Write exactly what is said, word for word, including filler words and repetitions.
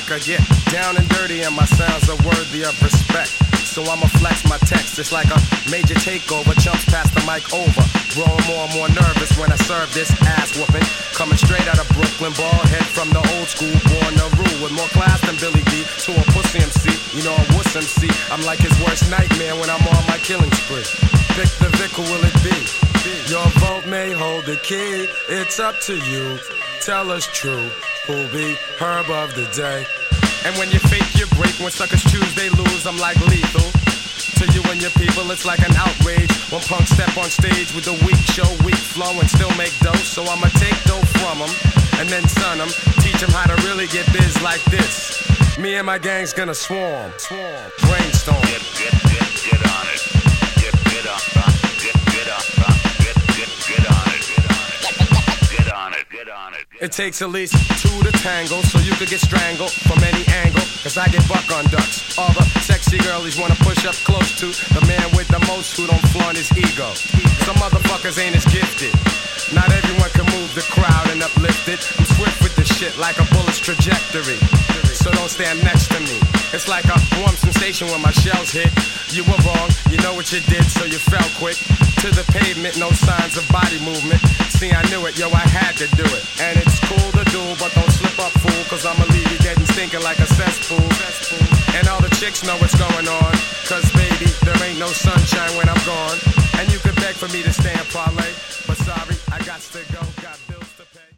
I get down and dirty and my sounds are worthy of respect. So I'ma flex my text, it's like a major takeover. Chumps pass the mic over, growing more and more nervous when I serve this ass whooping. Coming straight out of Brooklyn, bald head from the old school, born to rule with more class than Billy D. To a pussy M C, you know a wuss M C. I'm like his worst nightmare when I'm on my killing spree. Vic the Vic, who will it be? Your vote may hold the key, it's up to you. Tell us true, who'll be Herb of the day? And when you fake, you break. When suckers choose, they lose. I'm like lethal. To you and your people, it's like an outrage. When punks step on stage with a weak show, weak flow, and still make dough. So I'ma take dough from them, and then son them. Teach them how to really get biz like this. Me and my gang's gonna swarm, swarm, brainstorm. Get, get, get, get on it. Get, get on, get, get on, get, get, get on it. Get on it, get on it. It takes at least two to tangle, so you could get strangled from any angle. Cause I get buck on ducks. All the sexy girlies wanna push up close to the man with the most who don't flaunt his ego. Some motherfuckers ain't as gifted. Not everyone can move the crowd and uplift it. I'm swift with this shit like a bullet's trajectory. So don't stand next to me. It's like a warm sensation when my shells hit. You were wrong, you know what you did, so you fell quick. To the pavement, no signs of body movement. See, I knew it, yo, I had to do it. And it's cool to do, but don't slip up, fool. Cause I'ma leave you getting stinking like a cesspool. And all the chicks know what's going on. Cause